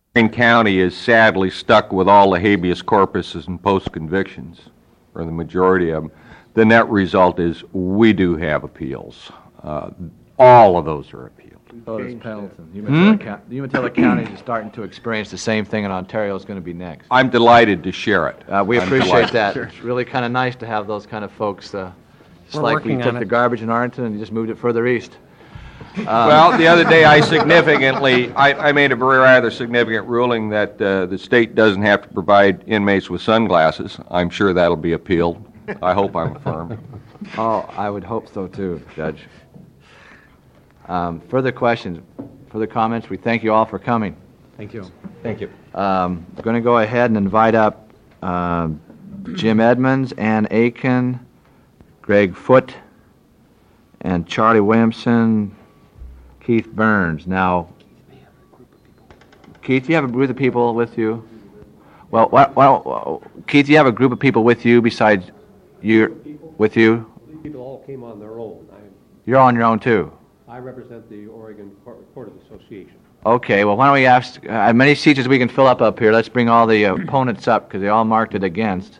Lorraine County is sadly stuck with all the habeas corpuses and post-convictions, or the majority of them. The net result is we do have appeals. All of those are appealed. So does Pendleton. Umatilla County is starting to experience the same thing, and Ontario is going to be next. I'm delighted to share it. We I'm appreciate delighted. that. Sure. It's really kind of nice to have those kind of folks. Just We're like we working took on the it. garbage in Arlington and you just moved it further east. Well, the other day I made a very rather significant ruling that the state doesn't have to provide inmates with sunglasses. I'm sure that'll be appealed. I hope I'm affirmed. Oh, I would hope so too, Judge. Further questions, further comments? We thank you all for coming. Thank you. Thank you. We're going to go ahead and invite up Jim Edmonds, Ann Aiken, Greg Foote, and Charlie Williamson, Keith Burns. Now, Keith, do you have a group of people with you? Well, Keith, do you have a group of people with you besides you? With you? These people all came on their own. You're on your own too. I represent the Oregon Court Association. Okay, well, why don't we ask, as many seats as we can fill up here, let's bring all the opponents up, because they all marked it against.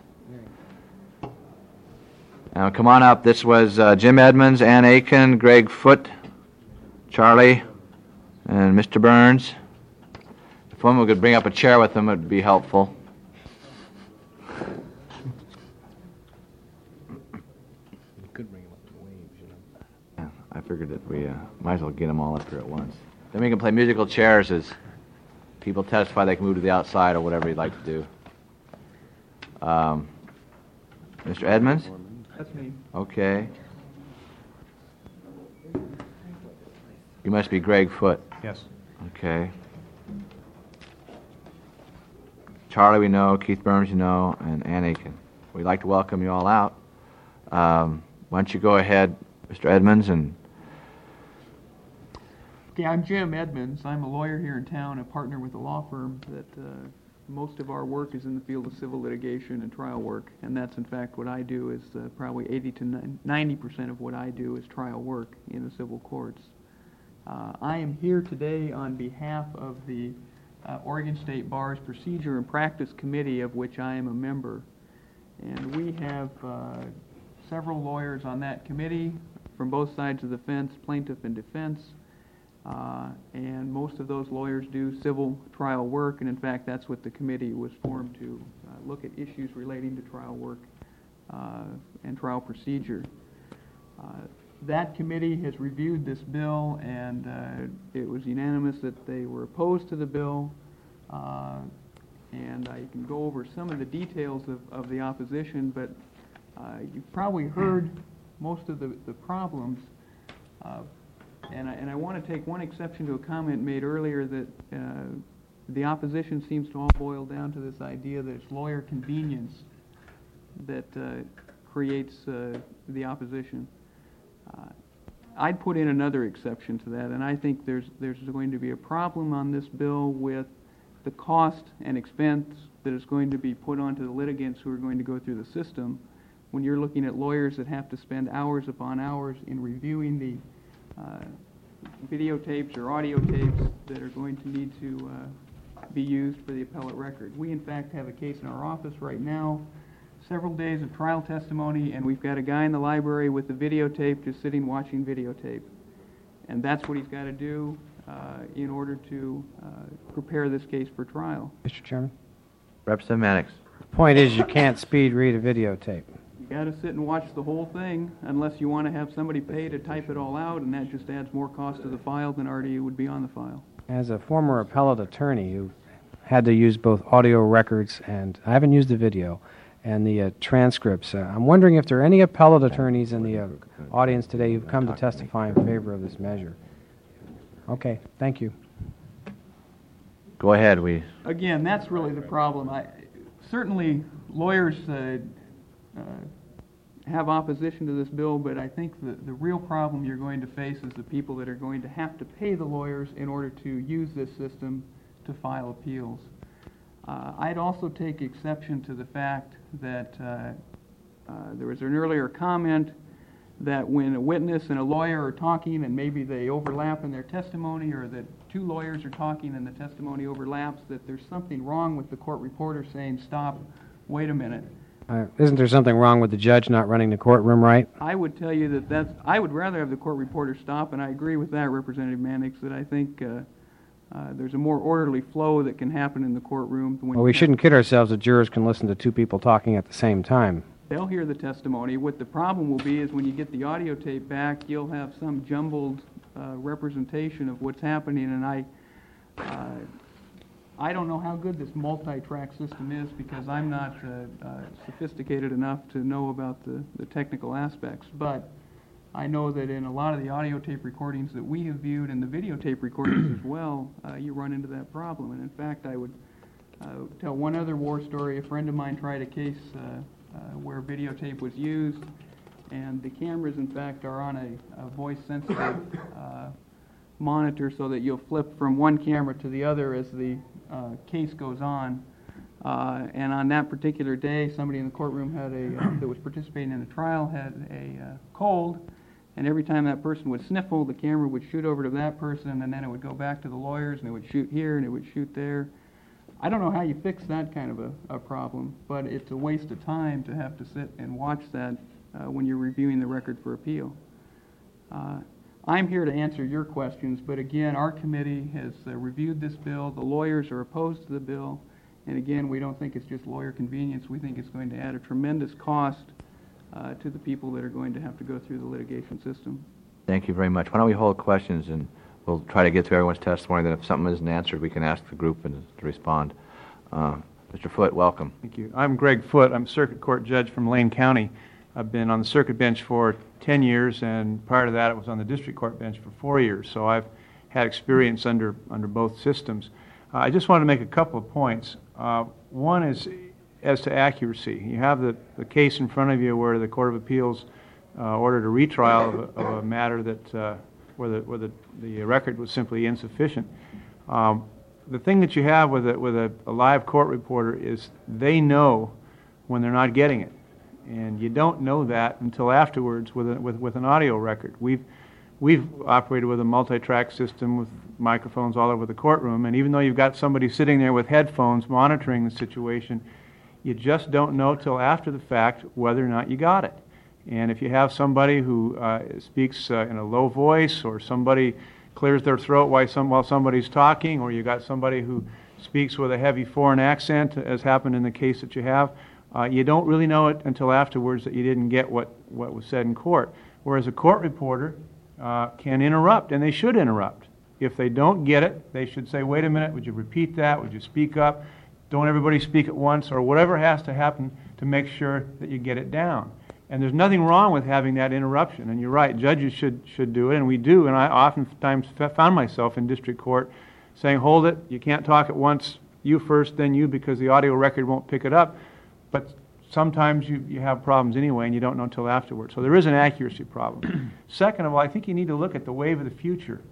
Now, come on up. This was Jim Edmonds, Ann Aiken, Greg Foote, Charlie, and Mr. Burns. If one could bring up a chair with them, it would be helpful. Yeah, I figured that we might as well get them all up here at once. Then we can play musical chairs as people testify. They can move to the outside or whatever you'd like to do. Mr. Edmonds? That's me. Okay. You must be Greg Foote. Yes. Okay. Charlie we know, Keith Burns you know, and Ann Aiken. We'd like to welcome you all out. Why don't you go ahead, Mr. Edmonds, and... Okay, I'm Jim Edmonds. I'm a lawyer here in town, a partner with a law firm that most of our work is in the field of civil litigation and trial work, and that's in fact what I do is probably 80 to 90% of what I do is trial work in the civil courts. I am here today on behalf of the Oregon State Bar's Procedure and Practice Committee, of which I am a member. And we have several lawyers on that committee from both sides of the fence, plaintiff and defense. And most of those lawyers do civil trial work, and in fact that's what the committee was formed to look at issues relating to trial work and trial procedure. That committee has reviewed this bill, and it was unanimous that they were opposed to the bill, and I can go over some of the details of the opposition, but you've probably heard most of the problems. And I want to take one exception to a comment made earlier that the opposition seems to all boil down to this idea that it's lawyer convenience that creates the opposition. I'd put in another exception to that, and I think there's going to be a problem on this bill with the cost and expense that is going to be put onto the litigants who are going to go through the system when you're looking at lawyers that have to spend hours upon hours in reviewing the videotapes or audio tapes that are going to need to be used for the appellate record. We, in fact, have a case in our office right now, several days of trial testimony, and we've got a guy in the library with the videotape just sitting watching videotape. And that's what he's got to do in order to prepare this case for trial. Mr. Chairman? Representative Mannix. The point is you can't speed read a videotape. You got to sit and watch the whole thing unless you want to have somebody pay to type it all out, and that just adds more cost to the file than already would be on the file. As a former appellate attorney who had to use both audio records and I haven't used the video and the transcripts, I'm wondering if there are any appellate attorneys in the audience today who've come to testify in favor of this measure. Okay, thank you. Go ahead. Again, that's really the problem. Certainly, lawyers have opposition to this bill, but I think the real problem you're going to face is the people that are going to have to pay the lawyers in order to use this system to file appeals. I'd also take exception to the fact that there was an earlier comment that when a witness and a lawyer are talking and maybe they overlap in their testimony, or that two lawyers are talking and the testimony overlaps, that there's something wrong with the court reporter saying, stop, wait a minute. Isn't there something wrong with the judge not running the courtroom right? I would tell you I would rather have the court reporter stop, and I agree with that, Representative Mannix, that I think there's a more orderly flow that can happen in the courtroom. Well, we shouldn't kid ourselves that jurors can listen to two people talking at the same time. They'll hear the testimony. What the problem will be is when you get the audio tape back, you'll have some jumbled representation of what's happening, and I don't know how good this multi-track system is, because I'm not sophisticated enough to know about the technical aspects, but I know that in a lot of the audio tape recordings that we have viewed and the videotape recordings as well, you run into that problem. And in fact, I would tell one other war story. A friend of mine tried a case where videotape was used, and the cameras, in fact, are on a voice-sensitive monitor, so that you'll flip from one camera to the other as the case goes on. And on that particular day, somebody in the courtroom that was participating in the trial had a cold, and every time that person would sniffle, the camera would shoot over to that person, and then it would go back to the lawyers, and it would shoot here, and it would shoot there. I don't know how you fix that kind of a problem, but it's a waste of time to have to sit and watch that when you're reviewing the record for appeal. I'm here to answer your questions, but again, our committee has reviewed this bill. The lawyers are opposed to the bill, and again, we don't think it's just lawyer convenience. We think it's going to add a tremendous cost to the people that are going to have to go through the litigation system. Thank you very much. Why don't we hold questions, and we'll try to get through everyone's testimony, then if something isn't answered, we can ask the group to respond. Mr. Foote, welcome. Thank you. I'm Greg Foote. I'm Circuit Court Judge from Lane County. I've been on the circuit bench for 10 years, and prior to that, I was on the district court bench for 4 years, so I've had experience under both systems. I just wanted to make a couple of points. One is as to accuracy. You have the case in front of you where the Court of Appeals ordered a retrial of a matter that where the record was simply insufficient. The thing that you have with a live court reporter is they know when they're not getting it, and you don't know that until afterwards with an audio record. We've operated with a multi-track system with microphones all over the courtroom, and even though you've got somebody sitting there with headphones monitoring the situation, you just don't know till after the fact whether or not you got it. And if you have somebody who speaks in a low voice, or somebody clears their throat while somebody's talking, or you got somebody who speaks with a heavy foreign accent, as happened in the case that you have, you don't really know it until afterwards that you didn't get what was said in court. Whereas a court reporter can interrupt, and they should interrupt. If they don't get it, they should say, wait a minute, would you repeat that? Would you speak up? Don't everybody speak at once, or whatever has to happen to make sure that you get it down. And there's nothing wrong with having that interruption. And you're right, judges should do it, and we do. And I oftentimes found myself in district court saying, hold it, you can't talk at once, you first, then you, because the audio record won't pick it up. But sometimes you have problems anyway, and you don't know until afterwards. So there is an accuracy problem. Second of all, I think you need to look at the wave of the future,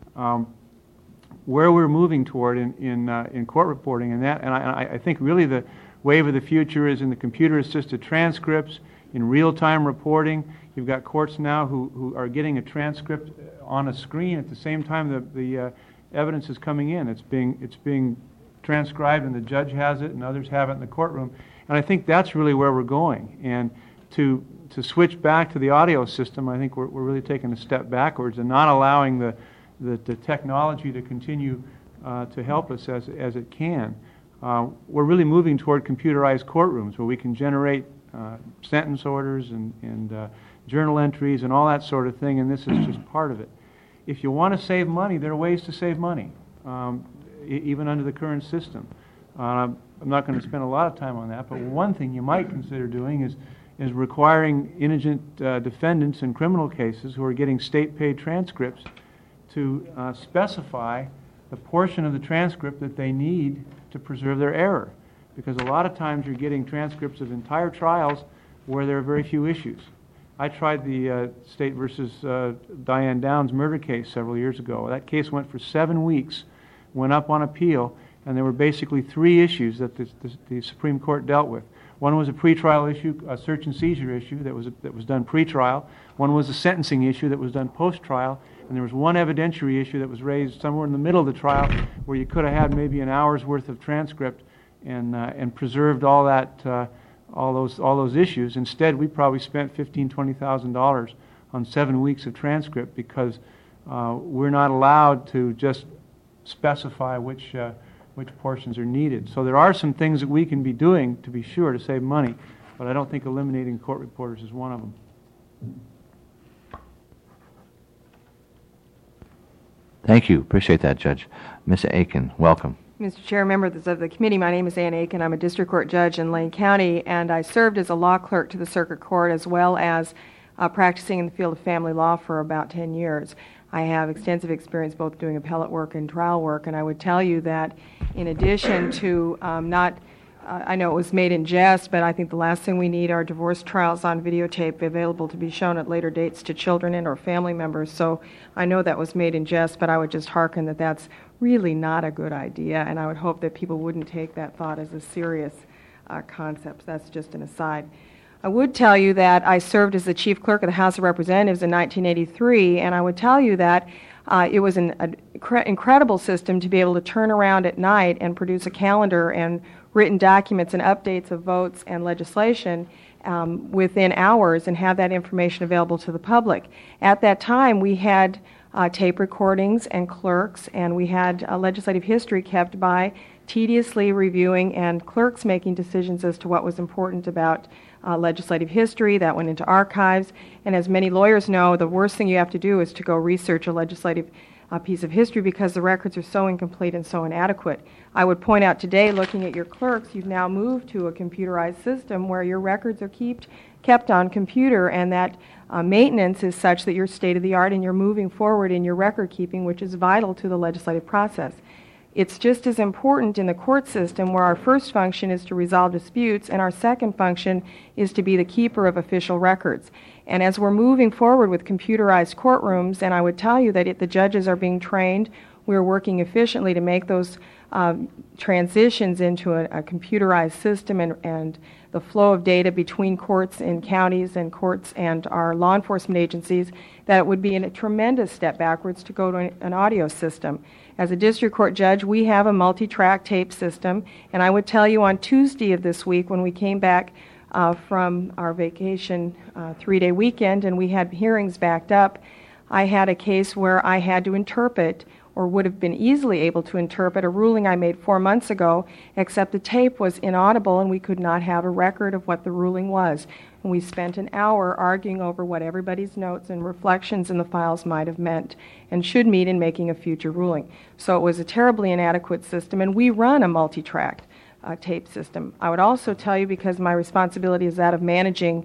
where we're moving toward in court reporting, and I think really the wave of the future is in the computer-assisted transcripts, in real-time reporting. You've got courts now who are getting a transcript on a screen at the same time the evidence is coming in. It's being transcribed, and the judge has it, and others have it in the courtroom. And I think that's really where we're going. And to switch back to the audio system, I think we're really taking a step backwards and not allowing the technology to continue to help us as it can. We're really moving toward computerized courtrooms where we can generate sentence orders and journal entries and all that sort of thing, and this is just part of it. If you want to save money, there are ways to save money, even under the current system. I'm not going to spend a lot of time on that, but one thing you might consider doing is requiring indigent defendants in criminal cases who are getting state-paid transcripts to specify the portion of the transcript that they need to preserve their error. Because a lot of times you're getting transcripts of entire trials where there are very few issues. I tried the State versus Diane Downs murder case several years ago. That case went for 7 weeks, went up on appeal, and there were basically 3 issues that the Supreme Court dealt with. One was a pretrial issue, a search and seizure issue that was done pretrial. One was a sentencing issue that was done post-trial, and there was one evidentiary issue that was raised somewhere in the middle of the trial where you could have had maybe an hour's worth of transcript and preserved all that, all those issues. Instead, we probably spent $15,000-$20,000 on 7 weeks of transcript because we're not allowed to just specify which portions are needed. So there are some things that we can be doing, to be sure, to save money, but I don't think eliminating court reporters is one of them. Thank you. Appreciate that, Judge. Ms. Aiken, welcome. Mr. Chair, members of the committee, my name is Ann Aiken. I'm a district court judge in Lane County, and I served as a law clerk to the circuit court as well as practicing in the field of family law for about 10 years. I have extensive experience both doing appellate work and trial work, and I would tell you that in addition to I know it was made in jest, but I think the last thing we need are divorce trials on videotape available to be shown at later dates to children and or family members. So I know that was made in jest, but I would just hearken that that's really not a good idea, and I would hope that people wouldn't take that thought as a serious concept. That's just an aside. I would tell you that I served as the chief clerk of the House of Representatives in 1983, and I would tell you that it was an incredible system to be able to turn around at night and produce a calendar and written documents and updates of votes and legislation within hours and have that information available to the public. At that time, we had tape recordings and clerks, and we had legislative history kept by tediously reviewing and clerks making decisions as to what was important about legislative history. That went into archives, and as many lawyers know, the worst thing you have to do is to go research a legislative piece of history because the records are so incomplete and so inadequate. I would point out today, looking at your clerks, you've now moved to a computerized system where your records are kept on computer, and that maintenance is such that you're state-of-the-art and you're moving forward in your record keeping, which is vital to the legislative process. It's just as important in the court system where our first function is to resolve disputes and our second function is to be the keeper of official records. And as we're moving forward with computerized courtrooms, and I would tell you that the judges are being trained, we're working efficiently to make those transitions into a computerized system and the flow of data between courts and counties and courts and our law enforcement agencies, that it would be a tremendous step backwards to go to an audio system. As a district court judge, we have a multi-track tape system, and I would tell you on Tuesday of this week when we came back from our vacation 3-day weekend and we had hearings backed up, I had a case where I had to interpret or would have been easily able to interpret a ruling I made 4 months ago, except the tape was inaudible and we could not have a record of what the ruling was. And we spent an hour arguing over what everybody's notes and reflections in the files might have meant and should mean in making a future ruling. So it was a terribly inadequate system, and we run a multi-track tape system. I would also tell you, because my responsibility is that of managing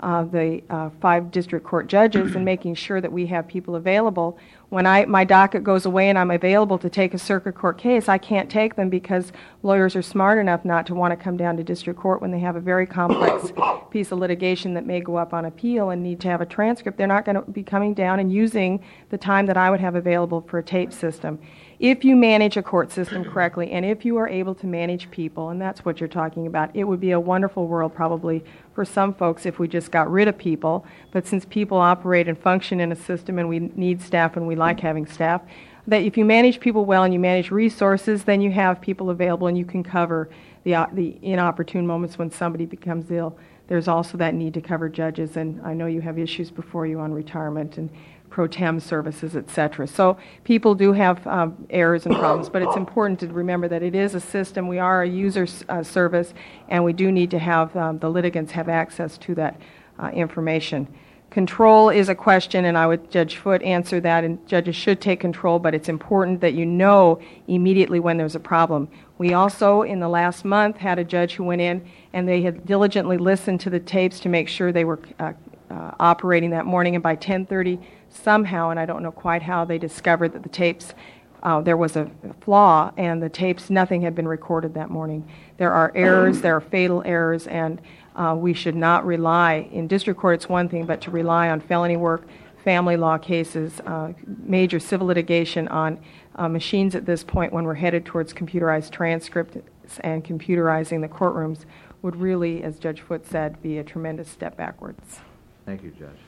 the 5 district court judges and making sure that we have people available. When my docket goes away and I'm available to take a circuit court case, I can't take them because lawyers are smart enough not to want to come down to district court when they have a very complex piece of litigation that may go up on appeal and need to have a transcript. They're not going to be coming down and using the time that I would have available for a tape system. If you manage a court system correctly, and if you are able to manage people, and that's what you're talking about, it would be a wonderful world probably for some folks if we just got rid of people. But since people operate and function in a system and we need staff and we like having staff, that if you manage people well and you manage resources, then you have people available and you can cover the inopportune moments when somebody becomes ill. There's also that need to cover judges, and I know you have issues before you on retirement and pro tem services, etc. So people do have errors and problems, but it's important to remember that it is a system. We are a user service, and we do need to have the litigants have access to that information. Control is a question, and I would, Judge Foote, answer that, and judges should take control, but it's important that you know immediately when there's a problem. We also, in the last month, had a judge who went in, and they had diligently listened to the tapes to make sure they were operating that morning, and by 10:30, somehow, and I don't know quite how, they discovered that the tapes, there was a flaw, and the tapes, nothing had been recorded that morning. There are errors, there are fatal errors, and we should not rely, in district court it's one thing, but to rely on felony work, family law cases, major civil litigation on machines at this point when we're headed towards computerized transcripts and computerizing the courtrooms would really, as Judge Foote said, be a tremendous step backwards. Thank you, Judge.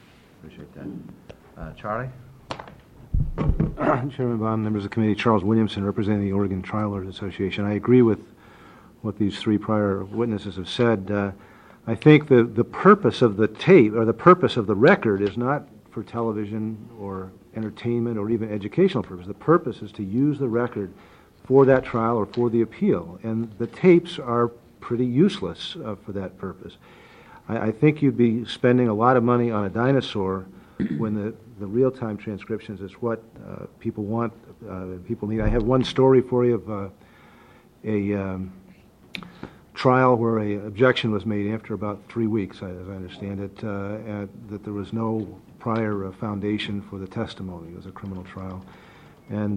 Appreciate that. Charlie? Chairman Bond, members of the committee, Charles Williamson, representing the Oregon Trial Lawyers Association. I agree with what these three prior witnesses have said. I think the purpose of the tape, or the purpose of the record, is not for television or entertainment or even educational purpose. The purpose is to use the record for that trial or for the appeal, and the tapes are pretty useless for that purpose. I think you'd be spending a lot of money on a dinosaur when the real-time transcriptions is what people want, people need. I have one story for you of a trial where an objection was made after about 3 weeks, as I understand it, that there was no prior foundation for the testimony. It was a criminal trial. And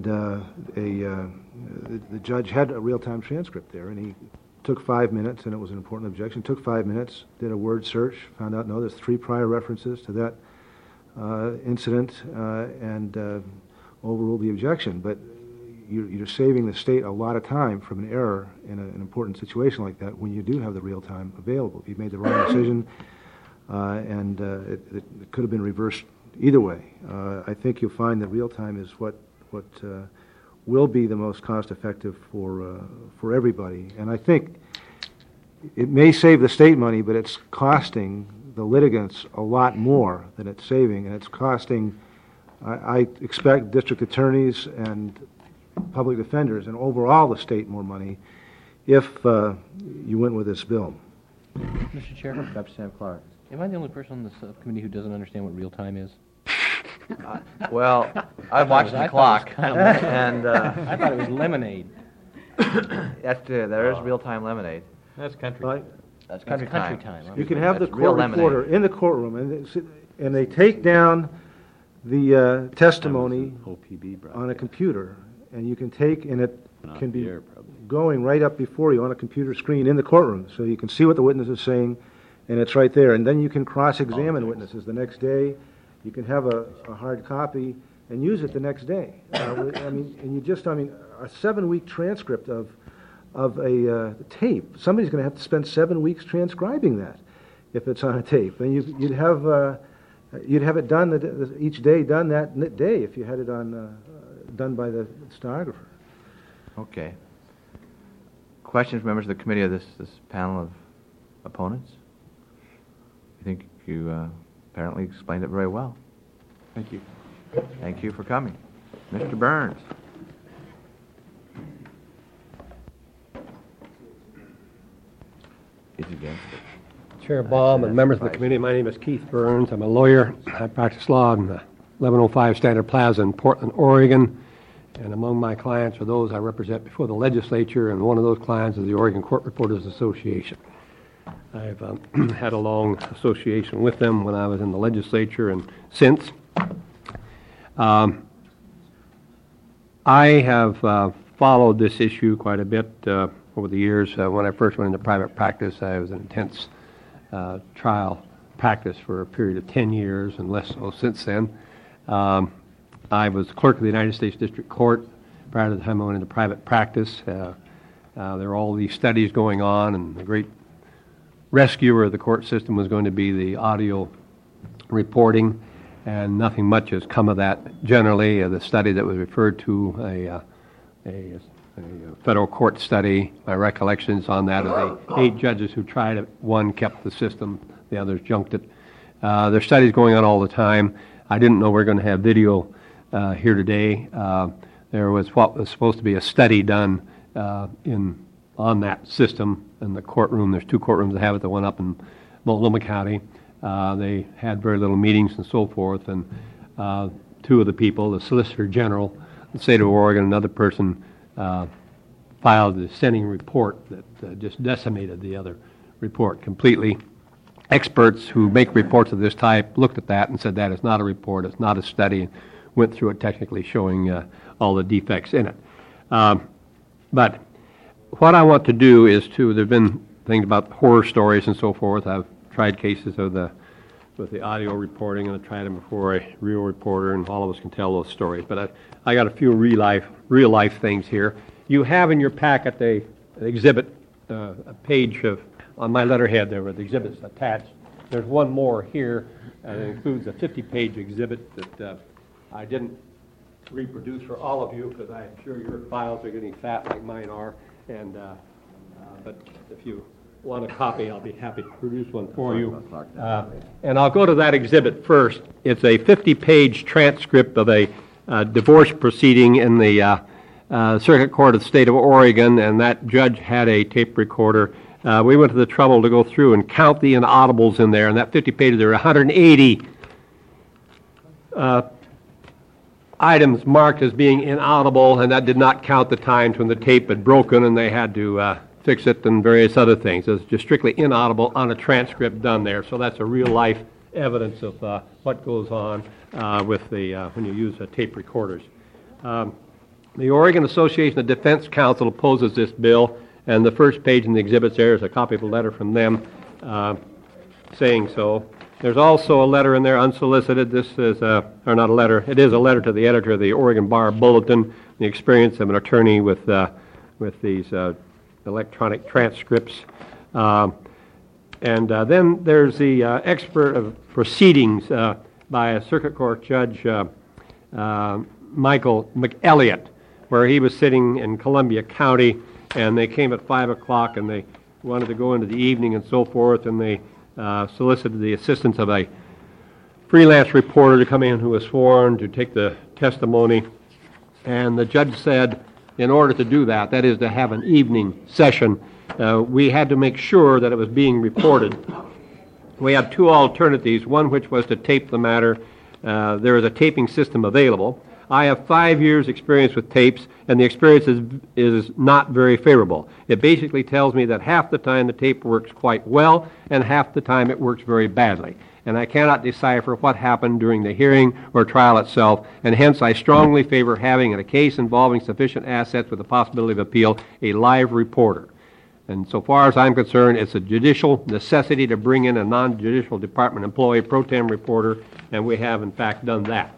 the judge had a real-time transcript there, and he took 5 minutes, and it was an important objection, took 5 minutes, did a word search, found out, no, there's 3 prior references to that incident, and overruled the objection. But you're saving the state a lot of time from an error in an important situation like that when you do have the real time available. If you've made the wrong decision, and it could have been reversed either way. I think you'll find that real time is what will be the most cost effective for everybody. And I think it may save the state money, but it's costing the litigants a lot more than it's saving, and it's costing, I expect, district attorneys and public defenders and overall the state more money if you went with this bill. Mr. Chair, Representative Clark. am I the only person on the subcommittee who doesn't understand what real time is? Well, I'm watching the clock, and I thought it was lemonade. there is real-time lemonade. That's country. That's That's country country time. time. You can have the That's real court reporter lemonade. in the courtroom, and they take down the testimony on a computer, and you can take, and it can be going right up before you on a computer screen in the courtroom, so you can see what the witness is saying, and it's right there. And then you can cross-examine witnesses the next day. You can have a hard copy and use it the next day. I mean, a 7-week transcript of a tape. Somebody's going to have to spend 7 weeks transcribing that if it's on a tape. And you'd have it done each day done that day if you had it on done by the stenographer. Okay. Questions, members of the committee, of this panel of opponents? I think you apparently explained it very well. Thank you. Thank you for coming. Mr. Burns. He's against it. Chair Baum and members of the committee, my name is Keith Burns. I'm a lawyer. I practice law in the 1105 Standard Plaza in Portland, Oregon. And among my clients are those I represent before the legislature, and one of those clients is the Oregon Court Reporters Association. I've had a long association with them when I was in the legislature and since. I have followed this issue quite a bit over the years. When I first went into private practice, I was in intense trial practice for a period of 10 years and less so since then. I was clerk of the United States District Court prior to the time I went into private practice. There were all these studies going on, and the great rescuer of the court system was going to be the audio reporting, and nothing much has come of that. Generally, the study that was referred to, a federal court study, my recollections on that are the 8 judges who tried it. 1 kept the system, the others junked it. There's studies going on all the time. I didn't know we were going to have video here today. There was what was supposed to be a study done on that system in the courtroom. There's 2 courtrooms that have it, the one up in Multnomah County. They had very little meetings and so forth, and 2 of the people, the Solicitor General, the state of Oregon, another person, filed the dissenting report that just decimated the other report completely. Experts who make reports of this type looked at that and said that is not a report, it's not a study, and went through it technically showing all the defects in it. But what I want to do is there have been things about horror stories and so forth. I've tried cases with the audio reporting, and I've tried them before a real reporter, and all of us can tell those stories. But I got a few real life things here. You have in your packet an exhibit, a page on my letterhead there with exhibits attached. There's one more here, and it includes a 50-page exhibit that I didn't reproduce for all of you because I'm sure your files are getting fat like mine are. And but if you want a copy, I'll be happy to produce one for you. And I'll go to that exhibit first. It's a 50-page transcript of a divorce proceeding in the Circuit Court of the State of Oregon, and that judge had a tape recorder. We went to the trouble to go through and count the inaudibles in there, and that 50 pages, there were 180 items marked as being inaudible, and that did not count the times when the tape had broken and they had to fix it and various other things. It's just strictly inaudible on a transcript done there, so that's a real-life evidence of what goes on with the when you use tape recorders. The Oregon Association of Defense Counsel opposes this bill, and the first page in the exhibits there is a copy of a letter from them saying so. There's also a letter in there, unsolicited. This is, or not a letter, it is a letter to the editor of the Oregon Bar Bulletin, the experience of an attorney with these electronic transcripts. And then there's the expert of proceedings by a circuit court judge, Michael McElliott, where he was sitting in Columbia County, and they came at 5 o'clock, and they wanted to go into the evening and so forth, and they solicited the assistance of a freelance reporter to come in who was sworn to take the testimony. And the judge said, in order to do that, that is to have an evening session, we had to make sure that it was being reported. We had two alternatives, one which was to tape the matter. There is a taping system available. I have 5 years' experience with tapes, and the experience is not very favorable. It basically tells me that half the time the tape works quite well, and half the time it works very badly. And I cannot decipher what happened during the hearing or trial itself, and hence I strongly favor having, in a case involving sufficient assets with the possibility of appeal, a live reporter. And so far as I'm concerned, it's a judicial necessity to bring in a non-judicial department employee, pro tem reporter, and we have in fact done that.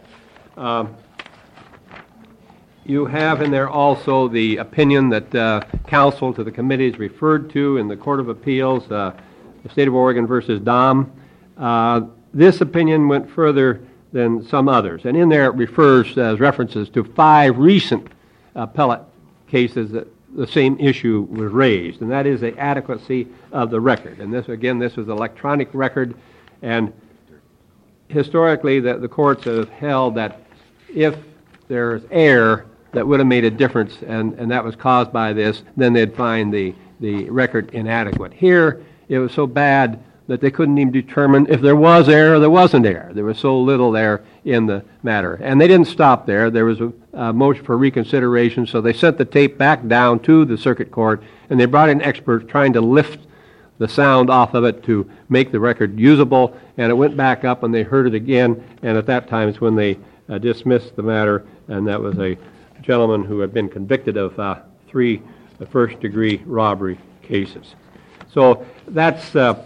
You have in there also the opinion that counsel to the committee is referred to in the Court of Appeals, the State of Oregon versus Dom. This opinion went further than some others, and in there it refers as references to 5 recent appellate cases that the same issue was raised, and that is the adequacy of the record. And this, again, this was an electronic record, and historically the courts have held that if there's error that would have made a difference, and that was caused by this, then they'd find the record inadequate. Here, it was so bad that they couldn't even determine if there was error or there wasn't error. There was so little there in the matter. And they didn't stop there. There was a motion for reconsideration, so they sent the tape back down to the circuit court, and they brought in experts trying to lift the sound off of it to make the record usable, and it went back up, and they heard it again, and at that time is when they dismissed the matter, and that was a gentleman who had been convicted of 3 first-degree robbery cases. So that's the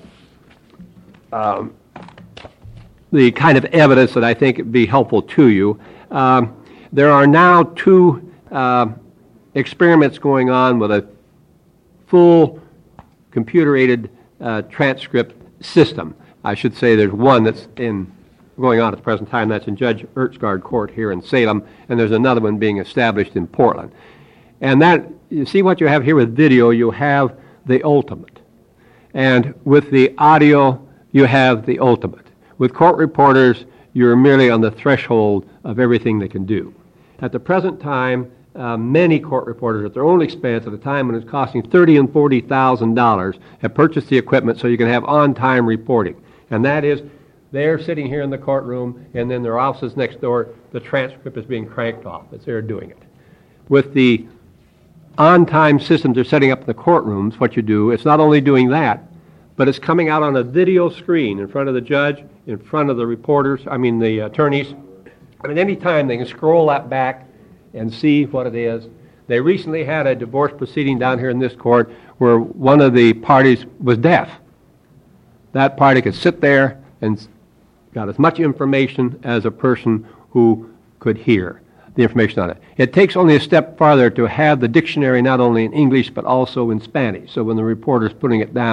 kind of evidence that I think would be helpful to you. There are now 2 experiments going on with a full computer-aided transcript system. I should say there's one that's going on at the present time. That's in Judge Ertsgaard Court here in Salem, and there's another one being established in Portland. And that, you see what you have here with video, you have the ultimate. And with the audio, you have the ultimate. With court reporters, you're merely on the threshold of everything they can do. At the present time, many court reporters, at their own expense, at a time when it's costing $30,000 and $40,000, have purchased the equipment so you can have on-time reporting. And that is, they're sitting here in the courtroom, and then their offices next door, the transcript is being cranked off as they're doing it. With the on-time systems they're setting up in the courtrooms, what you do, it's not only doing that, but it's coming out on a video screen in front of the judge, in front of the reporters, the attorneys. Any time they can scroll that back and see what it is. They recently had a divorce proceeding down here in this court where one of the parties was deaf. That party could sit there and got as much information as a person who could hear the information on it. It takes only a step farther to have the dictionary not only in English but also in Spanish. So when the reporter's putting it down,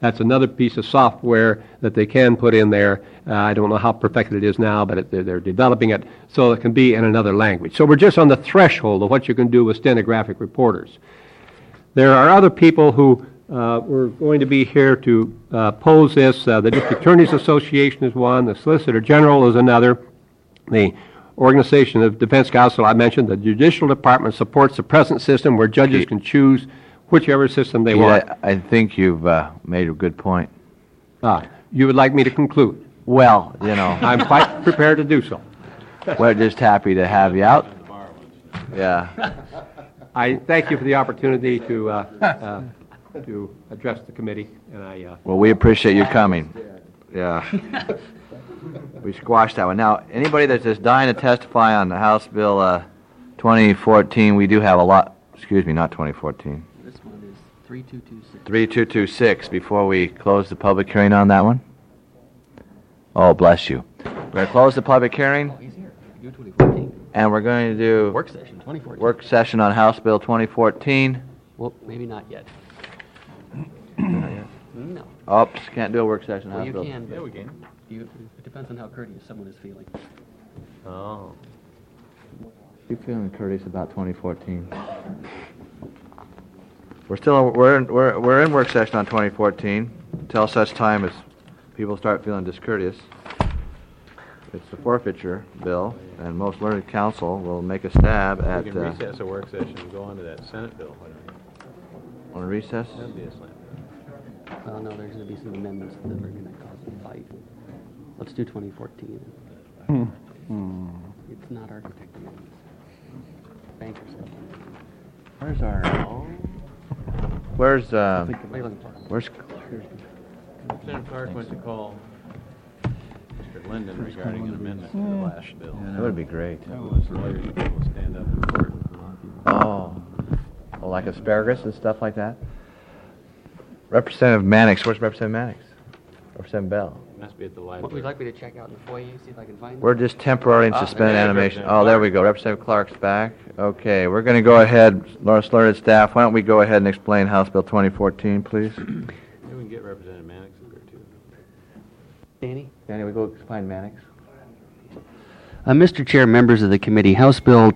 That's another piece of software that they can put in there. I don't know how perfected it is now, but they're developing it so it can be in another language. So we're just on the threshold of what you can do with stenographic reporters. There are other people who were going to be here to pose this. The District Attorneys Association is one. The Solicitor General is another. The Organization of Defense Counsel, I mentioned. The Judicial Department supports the present system where judges can choose whichever system they want. I think you've made a good point. You would like me to conclude? Well, you know, I'm quite prepared to do so. we're just happy to have you out. Yeah. I thank you for the opportunity to address the committee, and Well, we appreciate you coming. Yeah. We squashed that one. Now, anybody that's just dying to testify on the House Bill 2014, we do have a lot, excuse me, not 2014. This one is 3226. 3226, before we close the public hearing on that one. Oh, bless you. We're going to close the public hearing, He's here. Do 2014. and we're going to do Work session, 2014. work session on House Bill 2014. Well, maybe not yet. No. Oops, can't do a work session on Well, House you Bill. can, but it depends on how courteous someone is feeling. You feeling courteous about 2014? We're in work session on 2014 until such time as people start feeling discourteous. It's the forfeiture bill, and most learned counsel will make a stab at. We can recess a work session and go on to that Senate bill. On recess? That'd be a slam. Well, no, there's going to be some amendments that are going to cause some fight. Let's do 2014. It's not architect amendments. Bankers have one. Where's our? Where's What are you looking for? Where's? Senator Clark went to call Mr. Linden regarding an amendment to the last bill. That would be great. That was lawyers people stand up in court. Oh, like asparagus and stuff like that. Representative Mannix, where's Representative Mannix? Representative Bell. Must be at the What would you library. like me to check out in the foyer, see if I can find We're just temporarily suspending there's animation. Representative Oh, there we go. Representative Clark's back. Okay, we're going to go ahead. Lawrence Learned staff, why don't we go ahead and explain House Bill 2014, please? Maybe we can get Representative Mannix in there too. Danny? Danny, we go explain Mannix. Mr. Chair, members of the committee, House Bill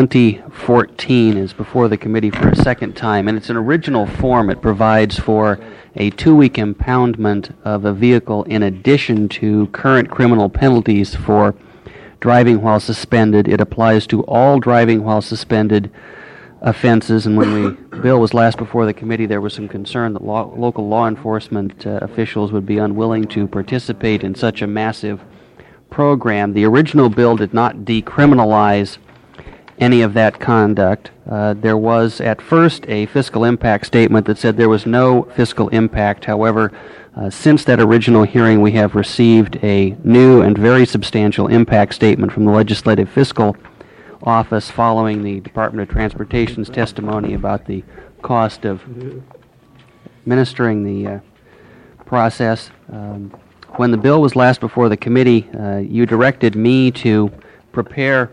2014 is before the committee for a second time. In its original form, it provides for a 2-week impoundment of a vehicle in addition to current criminal penalties for driving while suspended. It applies to all driving while suspended offenses, and when the bill was last before the committee, there was some concern that local law enforcement officials would be unwilling to participate in such a massive program. The original bill did not decriminalize any of that conduct. There was at first a fiscal impact statement that said there was no fiscal impact. However, since that original hearing, we have received a new and very substantial impact statement from the Legislative Fiscal Office following the Department of Transportation's testimony about the cost of administering the process. When the bill was last before the committee, you directed me to prepare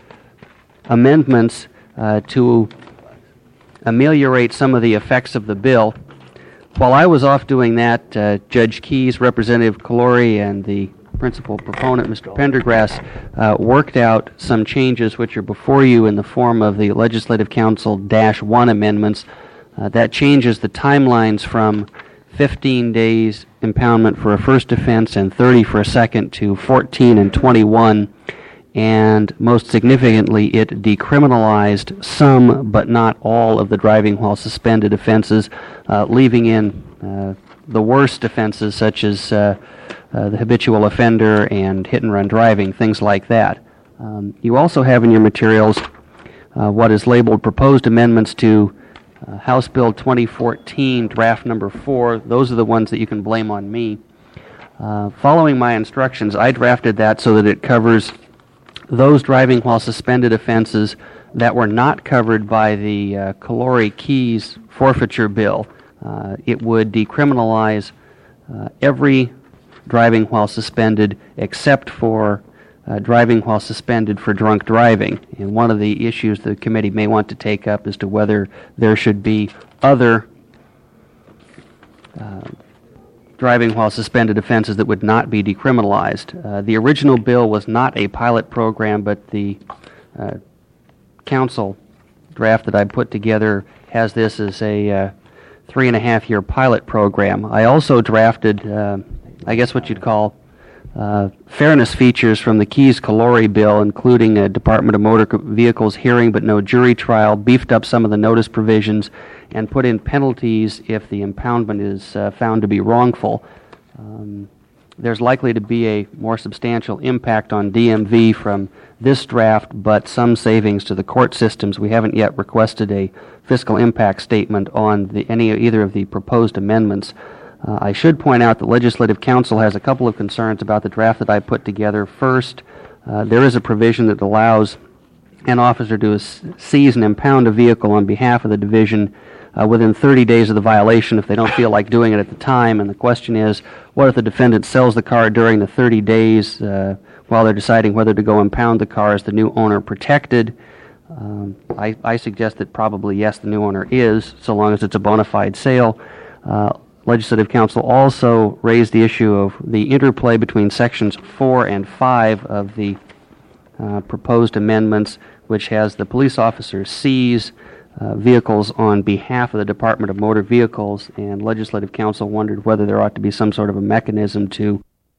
amendments to ameliorate some of the effects of the bill. While I was off doing that, Judge Keyes, Representative Calori, and the principal proponent, Mr. Pendergrass, worked out some changes which are before you in the form of the Legislative Council -1 amendments. That changes the timelines from 15 days impoundment for a first offense and 30 for a second to 14 and 21. And most significantly, it decriminalized some but not all of the driving while suspended offenses, leaving in the worst offenses such as the habitual offender and hit-and-run driving, things like that. You also have in your materials what is labeled proposed amendments to House Bill 2014, draft number 4. Those are the ones that you can blame on me. Following my instructions, I drafted that so that it covers those driving while suspended offenses that were not covered by the Calori-Keyes forfeiture bill. It would decriminalize every driving while suspended except for driving while suspended for drunk driving. And one of the issues the committee may want to take up as to whether there should be other driving while suspended offenses that would not be decriminalized. The original bill was not a pilot program, but the council draft that I put together has this as a 3.5-year pilot program. I also drafted, I guess what you'd call fairness features from the Keyes-Calori bill, including a Department of Motor Vehicles hearing but no jury trial, beefed up some of the notice provisions, and put in penalties if the impoundment is found to be wrongful. There's likely to be a more substantial impact on DMV from this draft, but some savings to the court systems. We haven't yet requested a fiscal impact statement on either of the proposed amendments. I should point out that Legislative Counsel has a couple of concerns about the draft that I put together. First, there is a provision that allows an officer to seize and impound a vehicle on behalf of the division within 30 days of the violation if they don't feel like doing it at the time. And the question is, what if the defendant sells the car during the 30 days while they're deciding whether to go impound the car? Is the new owner protected? I suggest that probably yes, the new owner is, so long as it's a bona fide sale. Legislative Counsel also raised the issue of the interplay between Sections 4 and 5 of the proposed amendments, which has the police officers seize vehicles on behalf of the Department of Motor Vehicles, and Legislative Counsel wondered whether there ought to be some sort of a mechanism to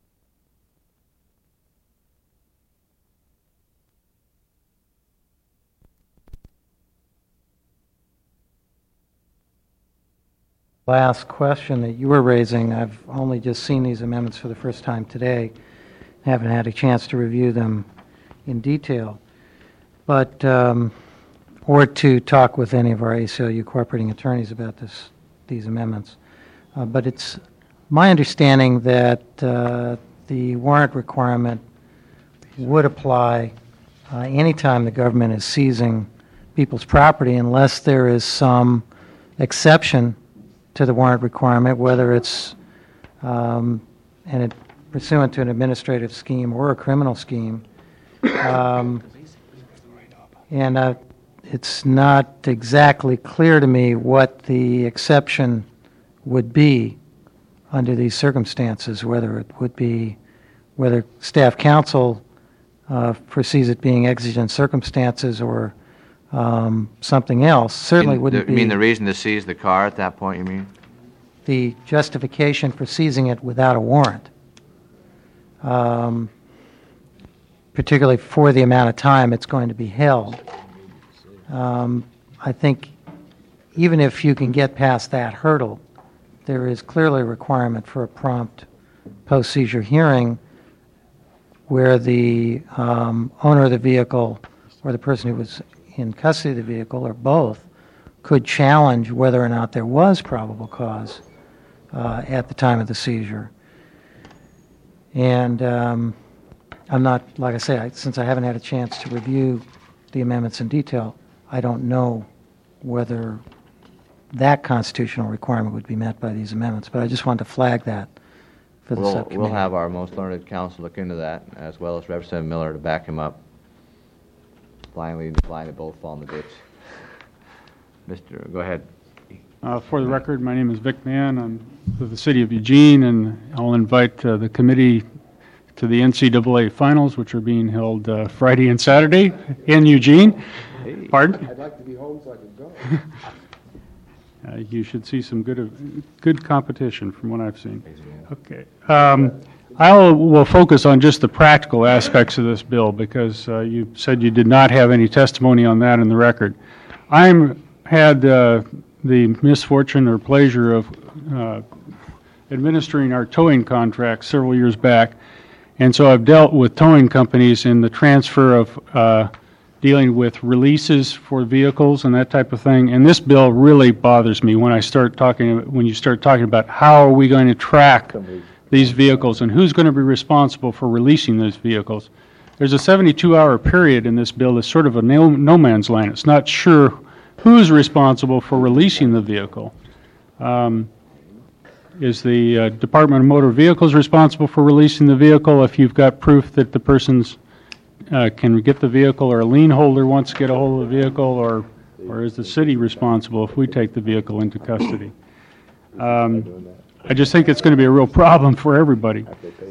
last question that you were raising. I've only just seen these amendments for the first time today. Haven't had a chance to review them in detail. But, or to talk with any of our ACLU cooperating attorneys about these amendments. But it's my understanding that the warrant requirement would apply anytime the government is seizing people's property unless there is some exception to the warrant requirement, whether it's pursuant to an administrative scheme or a criminal scheme. And it's not exactly clear to me what the exception would be under these circumstances, whether it would be, whether staff counsel foresees it being exigent circumstances or something else. Certainly wouldn't be. You mean the reason to seize the car at that point, you mean? The justification for seizing it without a warrant, particularly for the amount of time it's going to be held. I think even if you can get past that hurdle, there is clearly a requirement for a prompt post-seizure hearing where the owner of the vehicle or the person who was in custody of the vehicle, or both, could challenge whether or not there was probable cause at the time of the seizure. And I'm not, like I say, since I haven't had a chance to review the amendments in detail, I don't know whether that constitutional requirement would be met by these amendments, but I just wanted to flag that for the subcommittee. We'll have our most learned counsel look into that, as well as Representative Miller to back him up. Blindly both fall in the ditch. Go ahead. For the record, my name is Vic Mann. I'm with the City of Eugene, and I'll invite the committee to the NCAA finals, which are being held Friday and Saturday in Eugene. Hey, pardon? I'd like to be home so I could go. You should see some good competition from what I've seen. Okay. I will focus on just the practical aspects of this bill because you said you did not have any testimony on that in the record. I had the misfortune or pleasure of administering our towing contract several years back, and so I've dealt with towing companies in the transfer of dealing with releases for vehicles and that type of thing. And this bill really bothers me when you start talking about how are we going to track these vehicles and who's going to be responsible for releasing those vehicles. There's a 72-hour period in this bill that's sort of a no man's land. It's not sure who's responsible for releasing the vehicle. Is the Department of Motor Vehicles responsible for releasing the vehicle if you've got proof that the person's can get the vehicle, or a lien holder wants to get a hold of the vehicle, or is the city responsible if we take the vehicle into custody? I just think it's going to be a real problem for everybody.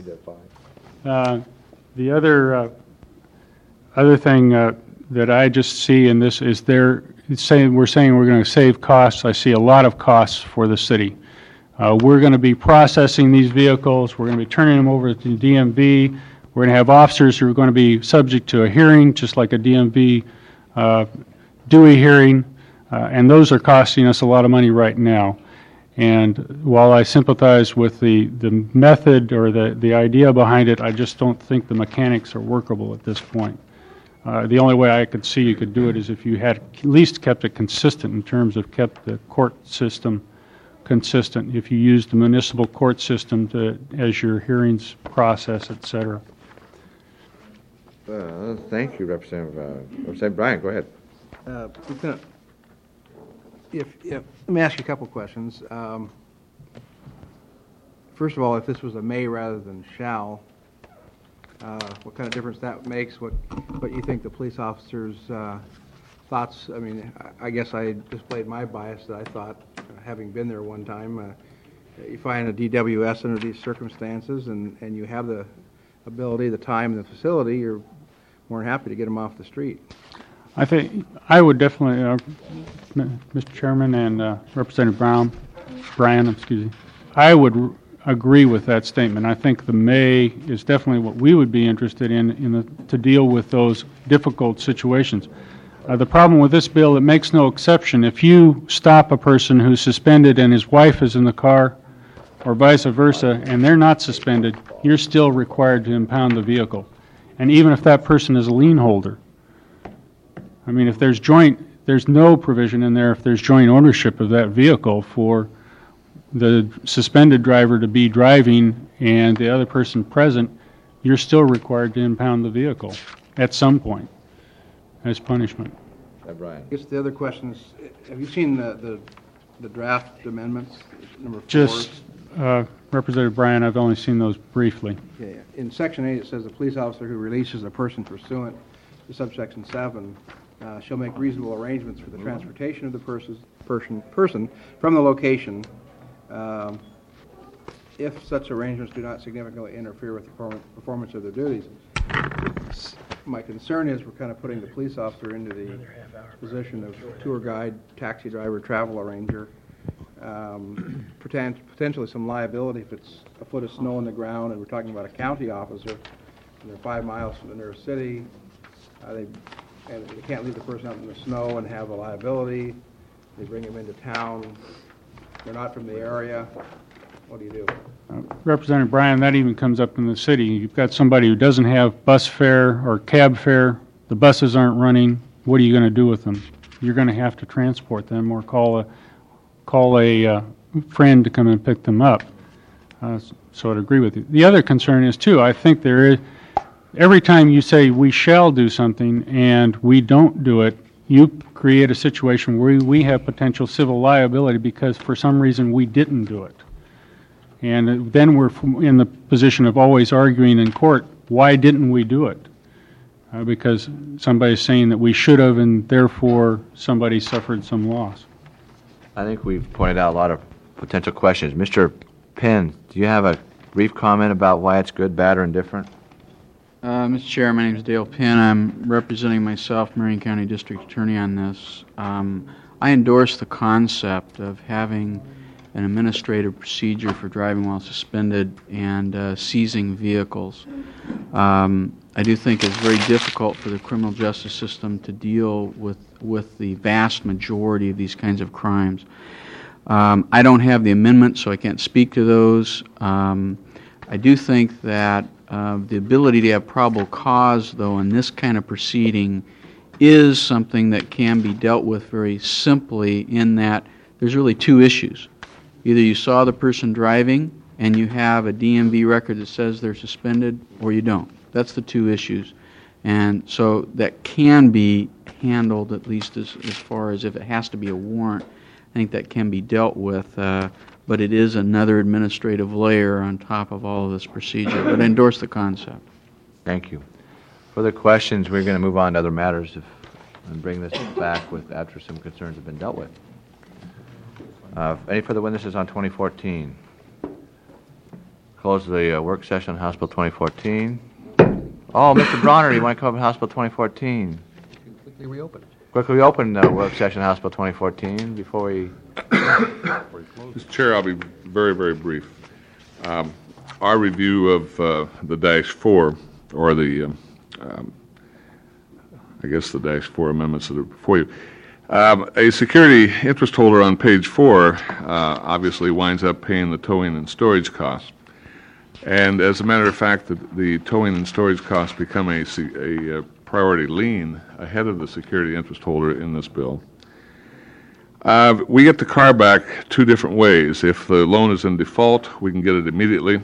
The other thing that I just see in this is we're saying we're going to save costs. I see a lot of costs for the city. We're going to be processing these vehicles. We're going to be turning them over to the DMV. We're going to have officers who are going to be subject to a hearing, just like a DMV Dewey hearing, and those are costing us a lot of money right now. And while I sympathize with the method or the idea behind it, I just don't think the mechanics are workable at this point. The only way I could see you could do it is if you had at least kept it consistent in terms of kept the court system consistent, if you used the municipal court system as your hearings process, et cetera. Thank you, Representative Bryant. Go ahead. Lieutenant, let me ask you a couple questions. First of all, if this was a may rather than shall, what kind of difference that makes? What you think the police officers' thoughts? I mean, I guess I displayed my bias that I thought, having been there one time, you find a DWS under these circumstances, and you have the ability, the time, and the facility, you're more than happy to get them off the street. I think I would definitely, Mr. Chairman and Representative Bryan, excuse me, I would agree with that statement. I think the may is definitely what we would be interested in to deal with those difficult situations. The problem with this bill, it makes no exception. If you stop a person who's suspended and his wife is in the car, or vice versa, and they're not suspended, you're still required to impound the vehicle. And even if that person is a lien holder. I mean, if there's no provision in there if there's joint ownership of that vehicle for the suspended driver to be driving and the other person present, you're still required to impound the vehicle at some point as punishment. I guess the other question is, have you seen the draft amendments, number 4? Just, Representative Bryan, I've only seen those briefly. Yeah. In Section 8, it says the police officer who releases a person pursuant to subsection 7 shall make reasonable arrangements for the transportation of the person from the location if such arrangements do not significantly interfere with the performance of their duties. My concern is we're kind of putting the police officer into the position of tour guide, taxi driver, travel arranger, potentially some liability if it's a foot of snow on the ground, and we're talking about a county officer, and they're 5 miles from the nearest city. They can't leave the person out in the snow and have a liability. They bring him into town. They're not from the area. What do you do? Representative Bryan, that even comes up in the city. You've got somebody who doesn't have bus fare or cab fare. The buses aren't running. What are you going to do with them? You're going to have to transport them or call a friend to come and pick them up. So I'd agree with you. The other concern is, too, I think there is, every time you say we shall do something and we don't do it, you create a situation where we have potential civil liability because for some reason we didn't do it. And then we're in the position of always arguing in court, why didn't we do it? Because somebody's saying that we should have and therefore somebody suffered some loss. I think we've pointed out a lot of potential questions. Mr. Penn, do you have a brief comment about why it's good, bad, or indifferent? Mr. Chair, my name is Dale Penn. I'm representing myself, Marion County District Attorney, on this. I endorse the concept of having an administrative procedure for driving while suspended and seizing vehicles. I do think it's very difficult for the criminal justice system to deal with the vast majority of these kinds of crimes. I don't have the amendment, so I can't speak to those. I do think that the ability to have probable cause, though, in this kind of proceeding is something that can be dealt with very simply in that there's really two issues. Either you saw the person driving and you have a DMV record that says they're suspended, or you don't. That's the two issues. And so that can be handled, at least as far as if it has to be a warrant. I think that can be dealt with, but it is another administrative layer on top of all of this procedure. But I endorse the concept. Thank you. Further questions, we're going to move on to other matters and bring this back after some concerns have been dealt with. Any further witnesses on 2014? close the work session on House Bill 2014. Oh, Mr. Bronner, you want to come up on House Bill 2014? Quickly reopen it. Quickly open the work session on House Bill 2014 before we... Mr. Chair, I'll be very, very brief. Our review of the -4, or the, I guess the -4 amendments that are before you. A security interest holder on page 4 obviously winds up paying the towing and storage costs. And as a matter of fact, the towing and storage costs become a priority lien ahead of the security interest holder in this bill. We get the car back two different ways. If the loan is in default, we can get it immediately.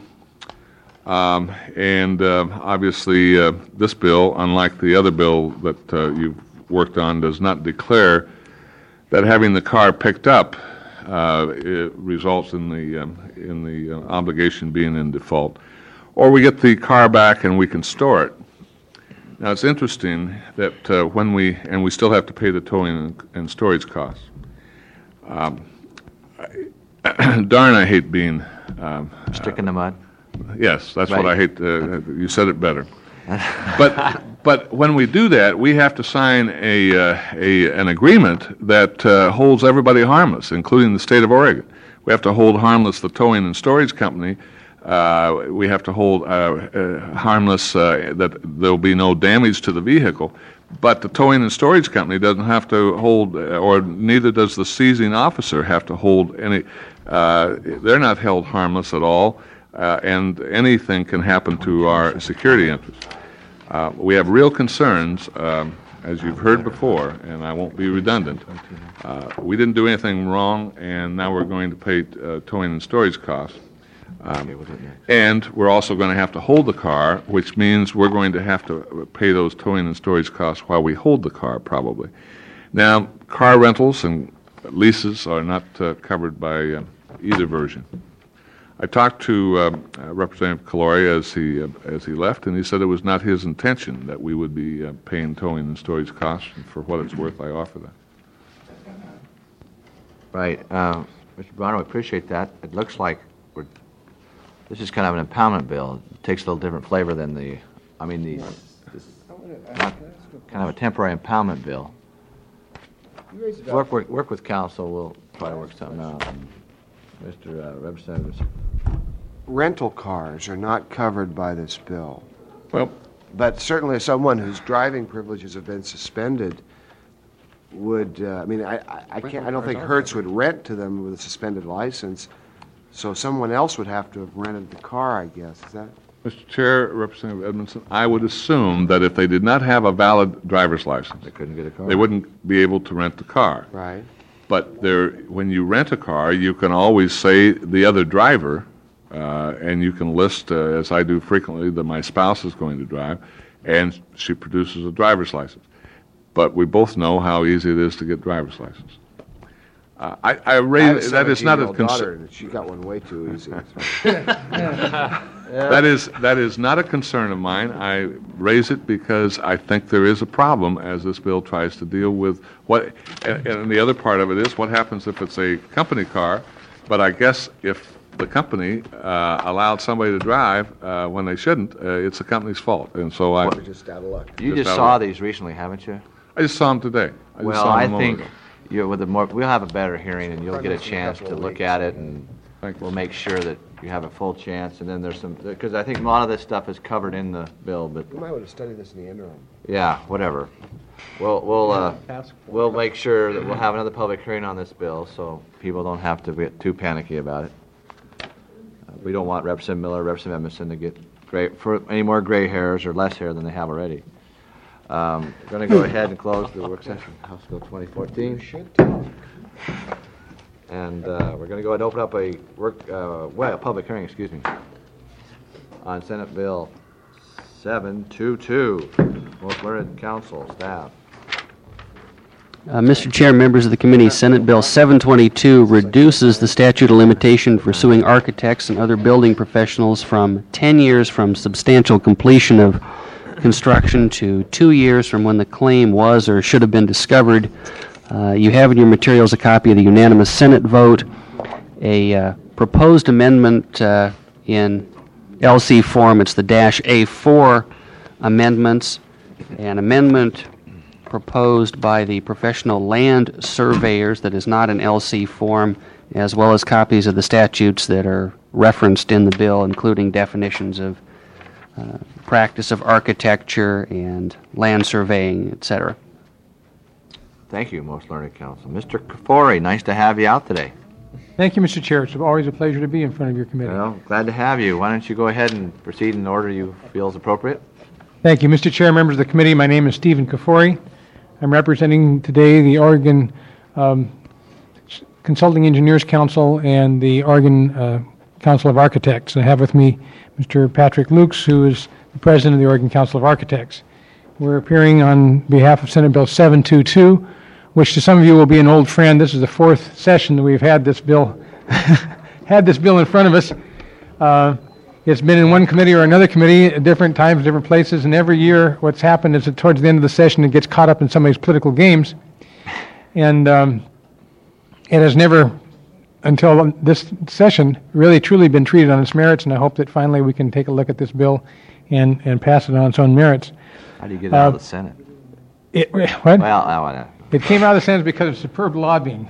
Obviously, this bill, unlike the other bill that you've worked on, does not declare that having the car picked up it results in the obligation being in default. Or we get the car back and we can store it. Now, it's interesting that when we still have to pay the towing and storage costs. Darn, I hate being... Stick in the mud? Yes, that's Right. what I hate. You said it better. But when we do that, we have to sign an agreement that holds everybody harmless, including the state of Oregon. We have to hold harmless the towing and storage company. We have to hold harmless that there will be no damage to the vehicle. But the towing and storage company doesn't have to hold, or neither does the seizing officer have to hold any. They're not held harmless at all, and anything can happen to our security interests. We have real concerns, as you've heard before, and I won't be redundant. We didn't do anything wrong, and now we're going to pay towing and storage costs. And we're also going to have to hold the car, which means we're going to have to pay those towing and storage costs while we hold the car, probably. Now, car rentals and leases are not covered by either version. I talked to Representative Calori as he left, and he said it was not his intention that we would be paying towing and storage costs. And for what it's worth, I offer that. Right. Mr. Bronner, we appreciate that. It looks like this is kind of an impoundment bill. It takes a little different flavor than this kind of a temporary impoundment bill. Work with council. We'll try to work something out. Mr. Representative. Rental cars are not covered by this bill. Well, but certainly someone whose driving privileges have been suspended would, I don't think Hertz would rent to them with a suspended license. So someone else would have to have rented the car, I guess. Is that? Mr. Chair, Representative Edmondson, I would assume that if they did not have a valid driver's license, they couldn't get a car. They wouldn't be able to rent the car. Right. But when you rent a car, you can always say the other driver, and you can list, as I do frequently, that my spouse is going to drive, and she produces a driver's license. But we both know how easy it is to get driver's license. I raise that is not a concern. She got one way too easy. That is not a concern of mine. I raise it because I think there is a problem as this bill tries to deal with what. And the other part of it is what happens if it's a company car. But I guess if the company allowed somebody to drive when they shouldn't, it's the company's fault. And so We're just out of luck. You just saw these recently, haven't you? I just saw them today. I think we'll have a better hearing, and you'll get a chance to look at it, and we'll make sure that you have a full chance. And then there's some, because I think a lot of this stuff is covered in the bill, but You might want to study this in the interim. yeah, whatever. We'll make sure that we'll have another public hearing on this bill, so people don't have to get too panicky about it. We don't want Representative Miller, Representative Edmondson to get any more gray hairs or less hair than they have already. We're going to go ahead and close the work session, House Bill 2014. And we're going to go ahead and open up a public hearing, on Senate Bill 722. Most learned council, staff. Mr. Chair, members of the committee, Senate Bill 722 reduces the statute of limitation for suing architects and other building professionals from 10 years from substantial completion of construction to 2 years from when the claim was or should have been discovered. You have in your materials a copy of the unanimous Senate vote. A proposed amendment in LC form. It's the -A4 amendments. An amendment proposed by the professional land surveyors that is not an LC form, as well as copies of the statutes that are referenced in the bill, including definitions of practice of architecture and land surveying, etc. Thank you, most learned counsel. Mr. Kafori, nice to have you out today. Thank you, Mr. Chair. It's always a pleasure to be in front of your committee. Well, glad to have you. Why don't you go ahead and proceed in the order you feel is appropriate? Thank you, Mr. Chair, members of the committee. My name is Stephen Kafori. I'm representing today the Oregon Consulting Engineers Council and the Oregon Council of Architects. I have with me Mr. Patrick Lukes, who is the president of the Oregon Council of Architects. We're appearing on behalf of Senate Bill 722, which to some of you will be an old friend. This is the fourth session that we've had this bill in front of us. It's been in one committee or another committee at different times, different places, and every year what's happened is that towards the end of the session it gets caught up in somebody's political games. And it has never, until this session, really truly been treated on its merits, and I hope that finally we can take a look at this bill and pass it on its own merits. How do you get it out of the Senate? What? Well, it came out of the Senate because of superb lobbying.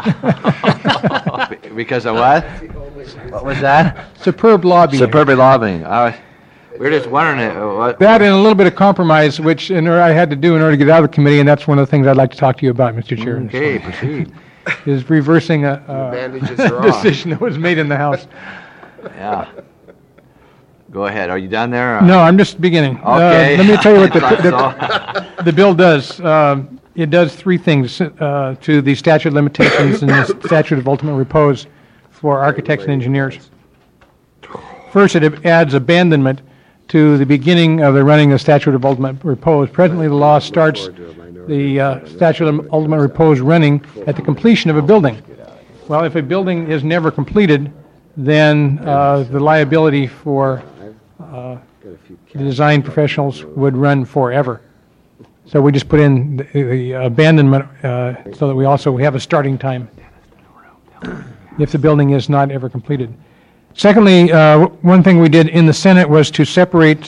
Because of what? What was that? Superb lobbying. Superb lobbying. We're just wondering what. That and a little bit of compromise, which I had to do in order to get out of the committee, and that's one of the things I'd like to talk to you about, Mr. Chair. Okay, proceed. Is reversing a decision that was made in the House. Yeah. Go ahead. Are you done there? No, I'm just beginning. Okay. Let me tell you what the bill does. It does three things to the statute of limitations and the statute of ultimate repose for architects and engineers. First, it adds abandonment to the beginning of the running of statute of ultimate repose. Presently, the law starts the statute of ultimate repose running at the completion of a building. Well, if a building is never completed, then the liability for the design professionals would run forever. So we just put in the abandonment so that we have a starting time if the building is not ever completed. Secondly, one thing we did in the Senate was to separate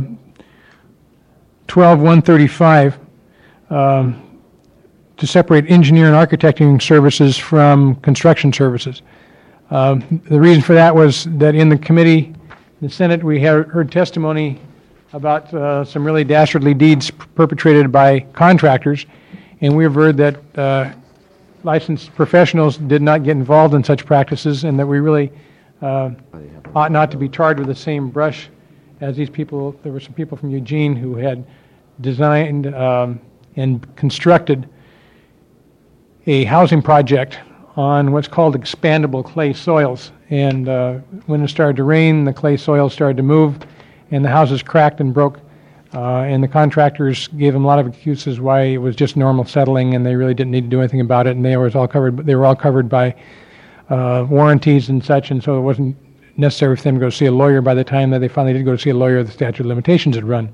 12-135 to separate engineer and architecting services from construction services. The reason for that was that in the committee, in the Senate, we heard testimony about some really dastardly deeds perpetrated by contractors, and we have heard that licensed professionals did not get involved in such practices, and that we really ought not to be charged with the same brush as these people. There were some people from Eugene who had designed and constructed a housing project on what's called expandable clay soils, and when it started to rain, the clay soils started to move, and the houses cracked and broke, and the contractors gave them a lot of excuses why it was just normal settling, and they really didn't need to do anything about it, and they were all covered by warranties and such, and so it wasn't necessary for them to go see a lawyer. By the time that they finally did go see a lawyer, the statute of limitations had run.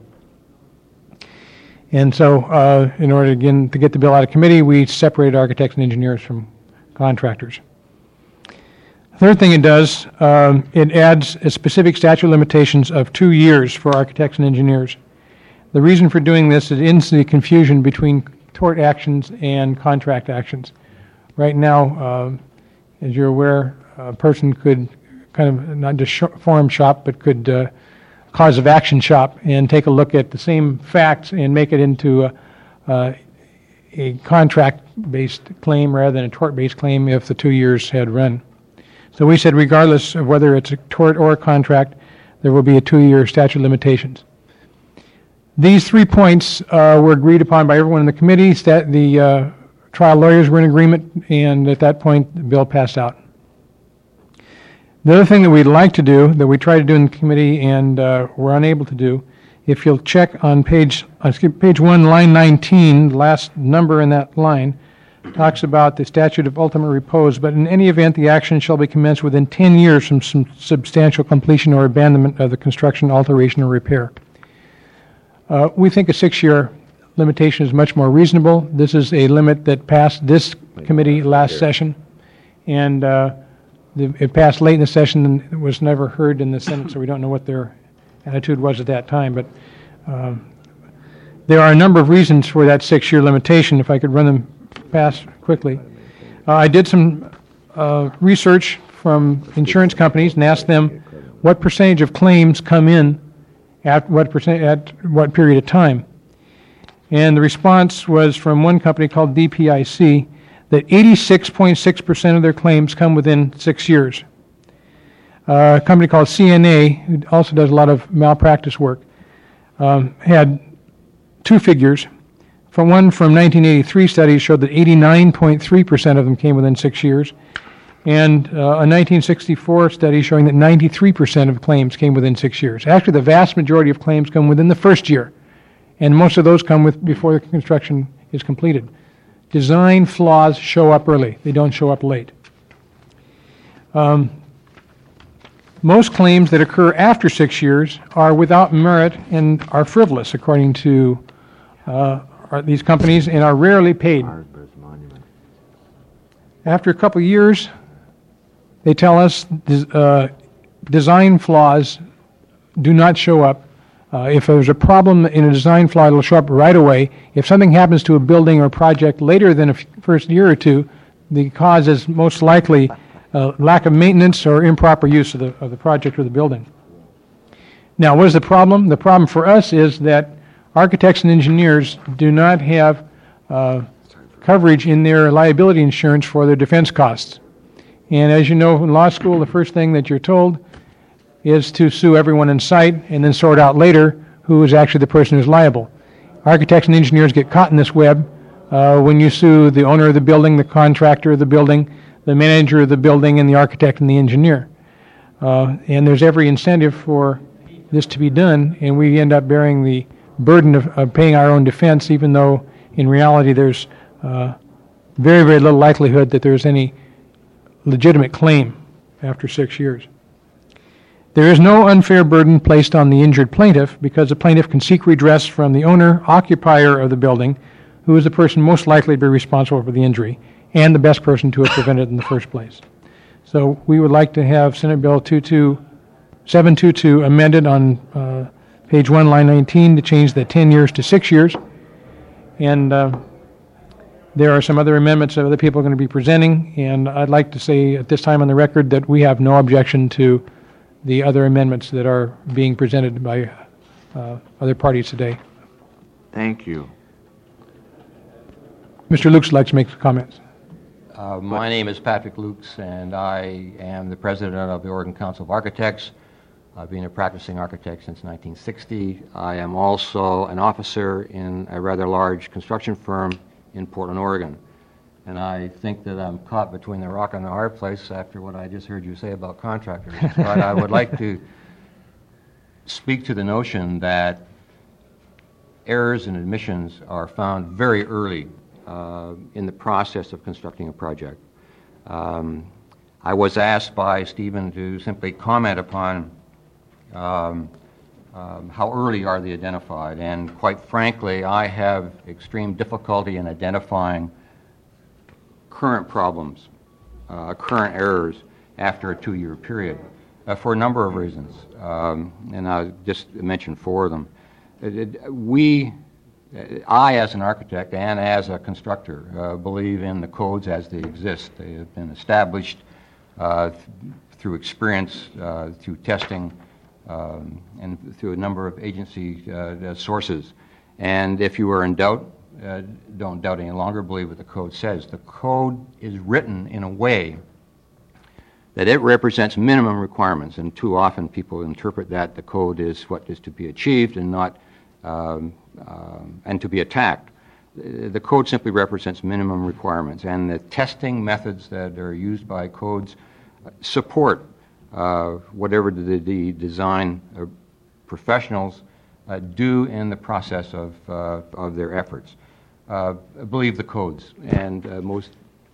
And so, in order again to get the bill out of committee, we separated architects and engineers from contractors. Third thing it does, it adds a specific statute of limitations of 2 years for architects and engineers. The reason for doing this is it ends the confusion between tort actions and contract actions. Right now, as you're aware, a person could kind of not just forum shop, but could cause of action shop and take a look at the same facts and make it into a contract-based claim rather than a tort-based claim if the 2 years had run. So we said regardless of whether it's a tort or a contract, there will be a 2-year statute of limitations. These 3 points were agreed upon by everyone in the committee. The trial lawyers were in agreement, and at that point, the bill passed out. The other thing that we'd like to do, that we tried to do in the committee and were unable to do, if you'll check on page 1, line 19, the last number in that line, talks about the statute of ultimate repose, but in any event, the action shall be commenced within 10 years from some substantial completion or abandonment of the construction, alteration, or repair. We think a 6-year limitation is much more reasonable. This is a limit that passed this committee last session, and It passed late in the session and was never heard in the Senate, so we don't know what their attitude was at that time. But there are a number of reasons for that 6-year limitation, if I could run them past quickly. I did some research from insurance companies and asked them what percentage of claims come in at what period of time. And the response was from one company called DPIC that 86.6% of their claims come within 6 years. A company called CNA, who also does a lot of malpractice work, had two figures. One from 1983 study showed that 89.3% of them came within 6 years, and a 1964 study showing that 93% of claims came within 6 years. Actually, the vast majority of claims come within the first year, and most of those come before the construction is completed. Design flaws show up early. They don't show up late. Most claims that occur after 6 years are without merit and are frivolous, according to these companies, and are rarely paid. After a couple of years, they tell us design flaws do not show up. If there's a problem in a design flaw, it'll show up right away. If something happens to a building or project later than the first year or two, the cause is most likely lack of maintenance or improper use of the project or the building. Now, what is the problem? The problem for us is that architects and engineers do not have coverage in their liability insurance for their defense costs. And as you know, in law school, the first thing that you're told is to sue everyone in sight and then sort out later who is actually the person who's liable. Architects and engineers get caught in this web when you sue the owner of the building, the contractor of the building, the manager of the building, and the architect and the engineer. And there's every incentive for this to be done, and we end up bearing the burden of paying our own defense, even though in reality there's very, very little likelihood that there's any legitimate claim after 6 years. There is no unfair burden placed on the injured plaintiff because the plaintiff can seek redress from the owner, occupier of the building, who is the person most likely to be responsible for the injury and the best person to have prevented it in the first place. So we would like to have Senate Bill 722 amended on page 1, line 19, to change the 10 years to 6 years. And there are some other amendments that other people are going to be presenting, and I'd like to say at this time on the record that we have no objection to the other amendments that are being presented by other parties today. Thank you. Mr. Lukes would like to make some comments. My name is Patrick Lukes, and I am the president of the Oregon Council of Architects. I've been a practicing architect since 1960. I am also an officer in a rather large construction firm in Portland, Oregon. And I think that I'm caught between the rock and the hard place after what I just heard you say about contractors. But I would like to speak to the notion that errors and omissions are found very early in the process of constructing a project. I was asked by Stephen to simply comment upon how early are they identified, and quite frankly, I have extreme difficulty in identifying current problems, current errors after a 2-year period for a number of reasons, and I'll just mention 4 of them. I, as an architect and as a constructor, believe in the codes as they exist. They have been established through experience, through testing, and through a number of agency sources. And if you are in doubt, don't doubt any longer, believe what the code says. The code is written in a way that it represents minimum requirements, and too often people interpret that the code is what is to be achieved and not and to be attacked. The code simply represents minimum requirements, and the testing methods that are used by codes support whatever the design professionals do in the process of their efforts. Believe the codes, and most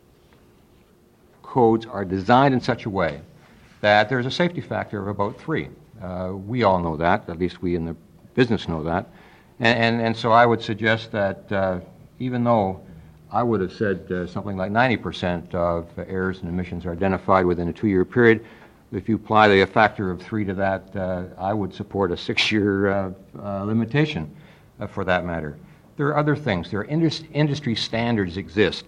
codes are designed in such a way that there's a safety factor of about 3. We all know that, at least we in the business know that. And so I would suggest that even though I would have said something like 90% of errors and omissions are identified within a 2-year period. If you apply a factor of 3 to that, I would support a 6-year limitation for that matter. There are other things. There are industry standards exist.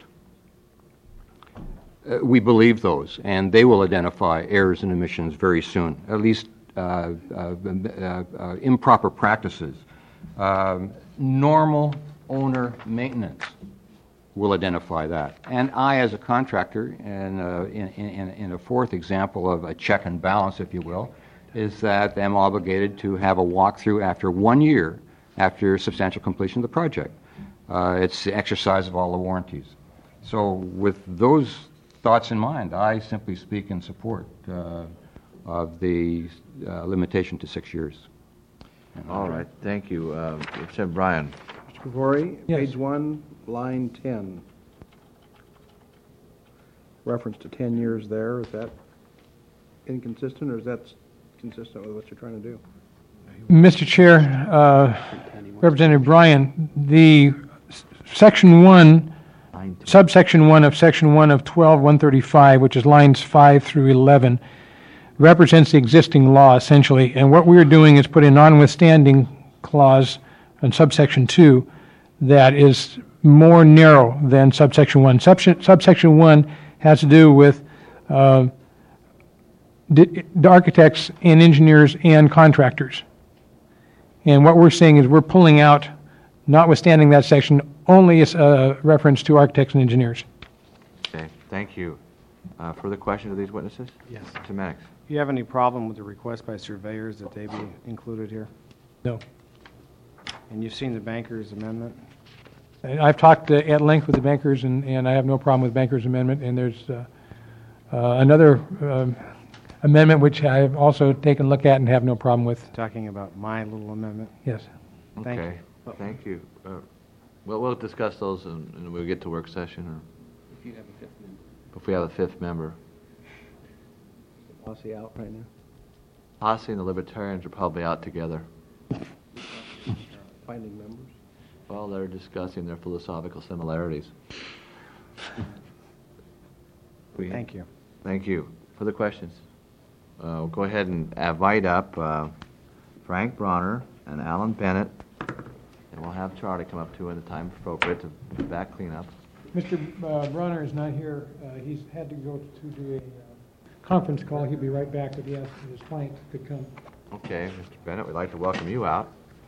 We believe those, and they will identify errors and omissions very soon, at least improper practices. Normal owner maintenance will identify that. And I, as a contractor, in a fourth example of a check and balance, if you will, is that I'm obligated to have a walkthrough after 1 year after substantial completion of the project. It's the exercise of all the warranties. So with those thoughts in mind, I simply speak in support of the limitation to 6 years. All right, thank you. Representative Bryan. Mr. Pecori, Yes. page 1, line 10. Reference to 10 years there, is that inconsistent, or is that consistent with what you're trying to do? Mr. Chair, Representative Bryan, the Section 1, subsection 1 of Section 1 of 12-135, which is lines 5 through 11, represents the existing law essentially, and what we're doing is put a notwithstanding clause in subsection 2 that is more narrow than subsection 1. Subsection 1 has to do with the architects and engineers and contractors. And what we're saying is we're pulling out, notwithstanding that section, only a reference to architects and engineers. Okay, thank you. Further questions of these witnesses? Yes. Mr. Mannix. Do you have any problem with the request by surveyors that they be included here? No. And you've seen the banker's amendment? And I've talked at length with the bankers, and I have no problem with banker's amendment, and there's another amendment which I've also taken a look at and have no problem with. Talking about my little amendment? Yes. Thank Okay, thank you. We'll discuss those and we'll get to work session, or If you have a 5th member. if we have a 5th member. Posse out right now? Posse and the Libertarians are probably out together. Finding members? Well, they're discussing their philosophical similarities. Thank you. Thank you. Further questions? We'll go ahead and invite up Frank Bronner and Alan Bennett, and we'll have Charlie come up too when the time appropriate to do back cleanup. Mr. Bronner is not here. He's had to go to do a conference call. He'll be right back, but he asked if his client could come. Okay, Mr. Bennett, we'd like to welcome you out.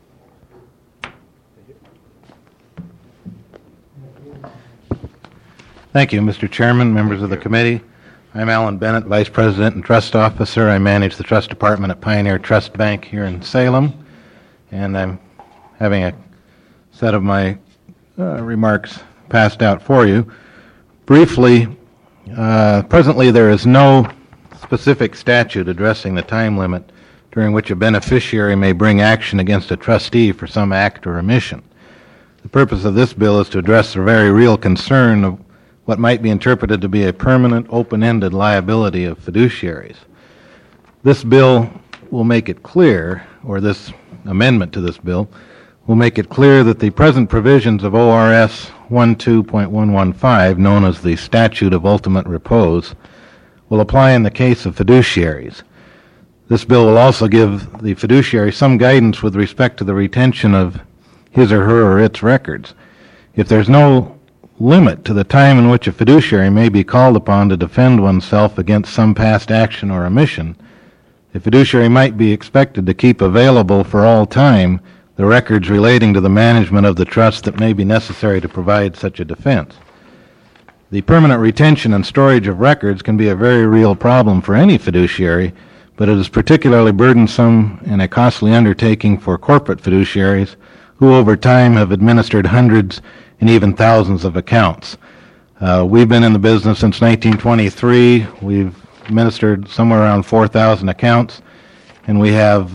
Thank you, Mr. Chairman, members of the committee. I'm Alan Bennett, Vice President and Trust Officer. I manage the Trust Department at Pioneer Trust Bank here in Salem, and I'm having a set of my remarks passed out for you. Briefly, presently there is no specific statute addressing the time limit during which a beneficiary may bring action against a trustee for some act or omission. The purpose of this bill is to address the very real concern of what might be interpreted to be a permanent, open-ended liability of fiduciaries. This bill will make it clear, or this amendment to this bill, will make it clear that the present provisions of ORS 12.115, known as the Statute of Ultimate Repose, will apply in the case of fiduciaries. This bill will also give the fiduciary some guidance with respect to the retention of his or her or its records. If there's no limit to the time in which a fiduciary may be called upon to defend oneself against some past action or omission, the fiduciary might be expected to keep available for all time the records relating to the management of the trust that may be necessary to provide such a defense. The permanent retention and storage of records can be a very real problem for any fiduciary, but it is particularly burdensome and a costly undertaking for corporate fiduciaries who over time have administered hundreds and even thousands of accounts. We've been in the business since 1923. We've administered somewhere around 4,000 accounts, and we have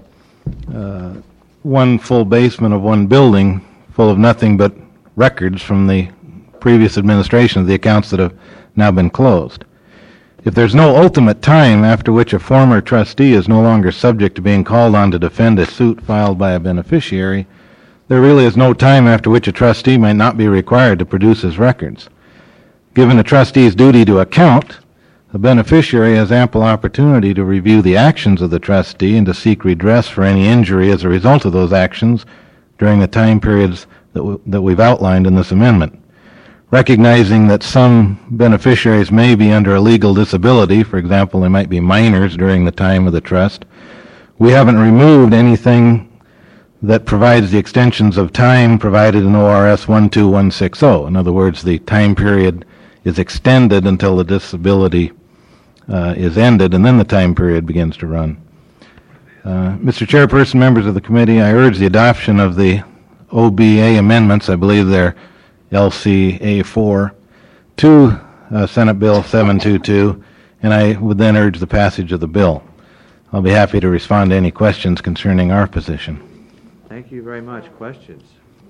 one full basement of one building full of nothing but records from the previous administration of the accounts that have now been closed. If there's no ultimate time after which a former trustee is no longer subject to being called on to defend a suit filed by a beneficiary, there really is no time after which a trustee might not be required to produce his records. Given the trustee's duty to account, the beneficiary has ample opportunity to review the actions of the trustee and to seek redress for any injury as a result of those actions during the time periods that we've outlined in this amendment. Recognizing that some beneficiaries may be under a legal disability, for example, they might be minors during the time of the trust, we haven't removed anything that provides the extensions of time provided in ORS 12160. In other words, the time period is extended until the disability is ended, and then the time period begins to run. Mr. Chairperson, members of the committee, I urge the adoption of the OBA amendments, I believe they're LCA4, to Senate Bill 722, and I would then urge the passage of the bill. I'll be happy to respond to any questions concerning our position. Thank you very much. Questions?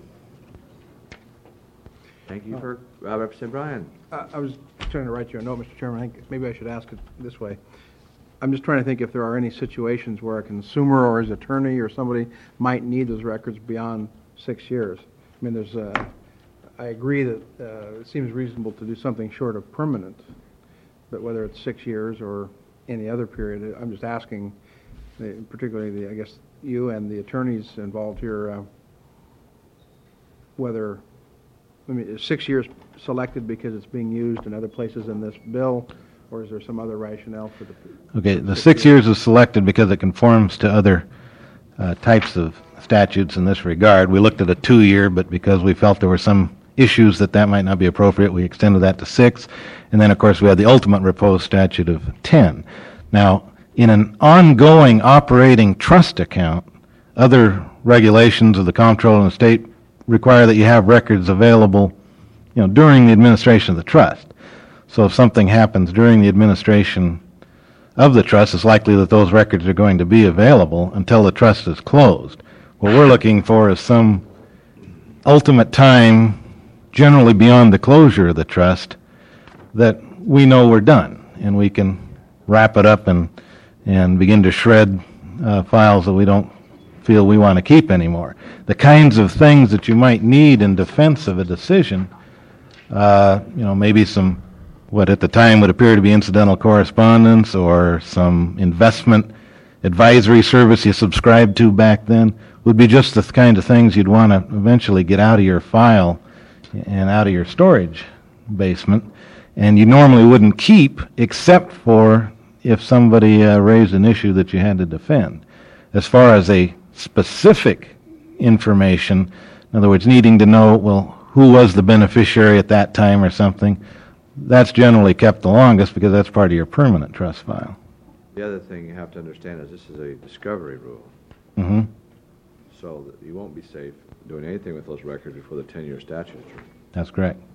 Thank you for Representative Bryan. I was trying to write you a note, Mr. Chairman. I think maybe I should ask it this way. I'm just trying to think if there are any situations where a consumer or his attorney or somebody might need those records beyond 6 years. I mean, I agree that it seems reasonable to do something short of permanent, but whether it's 6 years or any other period, I'm just asking, particularly I guess you and the attorneys involved here, whether, is 6 years selected because it's being used in other places in this bill, or is there some other rationale for the... Okay, the 6 years is selected because it conforms to other types of statutes in this regard. We looked at a 2-year, but because we felt there were some issues that might not be appropriate, we extended that to 6. And then, of course, we had the ultimate repose statute of 10. Now, in an ongoing operating trust account, other regulations of the Comptroller and the state require that you have records available, during the administration of the trust. So if something happens during the administration of the trust, it's likely that those records are going to be available until the trust is closed. What we're looking for is some ultimate time, generally beyond the closure of the trust, that we know we're done, and we can wrap it up and begin to shred files that we don't feel we want to keep anymore. The kinds of things that you might need in defense of a decision, maybe some what at the time would appear to be incidental correspondence or some investment advisory service you subscribed to back then, would be just the kind of things you'd want to eventually get out of your file and out of your storage basement, and you normally wouldn't keep except for if somebody raised an issue that you had to defend. As far as a specific information, in other words, needing to know, well, who was the beneficiary at that time or something, that's generally kept the longest because that's part of your permanent trust file. The other thing you have to understand is this is a discovery rule. Mm-hmm. So that you won't be safe doing anything with those records before the 10-year statute. That's correct.